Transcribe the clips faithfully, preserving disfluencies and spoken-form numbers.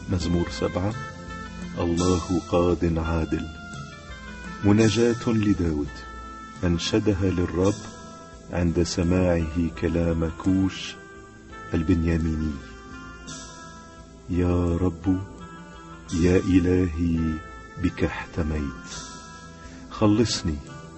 مزمور سبعة. الله قاض عادل. مناجاة لداود أنشدها للرب عند سماعه كلام كوش البنياميني. يا رب يا إلهي بك احتميت، خلصني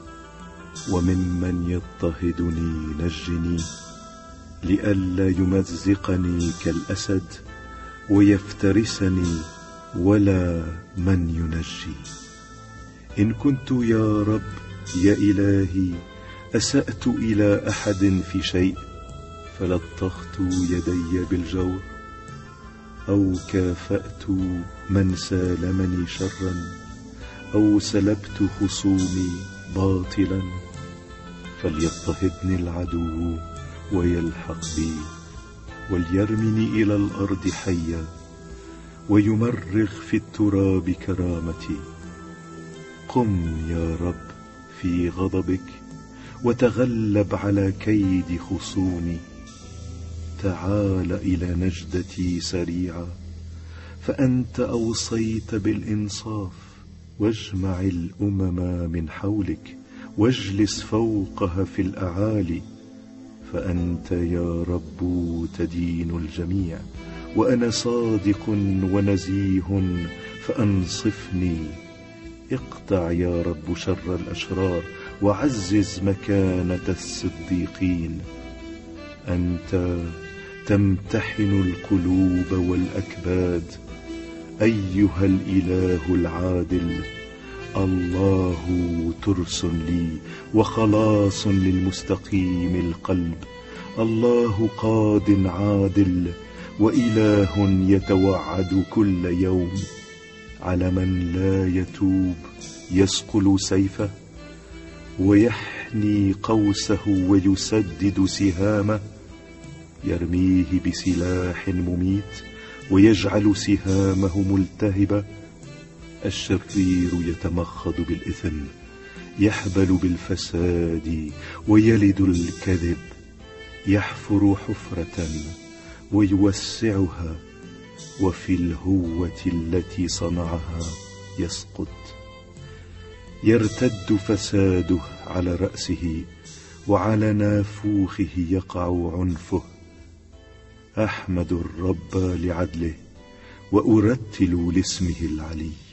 وممن يضطهدني نجني، لئلا يمزقني كالأسد ويفترسني ولا من ينجي. إن كنت يا رب يا إلهي أسأت إلى أحد في شيء، فلطخت يدي بالجور أو كافأت من سالمني شرا أو سلبت خصومي باطلا، فليضطهدني العدو ويلحق بي، وليرمني إلى الأرض حيا، ويمرغ في التراب كرامتي. قم يا رب في غضبك وتغلب على كيد خصومي. تعال إلى نجدتي سريعا، فأنت أوصيت بالإنصاف. واجمع الأمم من حولك واجلس فوقها في الأعالي، فأنت يا رب تدين الجميع، وأنا صادق ونزيه فأنصفني. اقطع يا رب شر الأشرار وعزز مكانة الصديقين. أنت تمتحن القلوب والأكباد، أيها الإله العادل. الله ترس لي وخلاص للمستقيم القلب. الله قاد عادل وإله يتوعد كل يوم. على من لا يتوب يسقل سيفه، ويحني قوسه ويسدد سهامه. يرميه بسلاح مميت ويجعل سهامه ملتهبة. الشرير يتمخض بالإثم، يحبل بالفساد ويلد الكذب. يحفر حفرة ويوسعها، وفي الهوة التي صنعها يسقط. يرتد فساده على رأسه، وعلى نافوخه يقع عنفه. أحمد الرب لعدله وأرتل لاسمه العلي.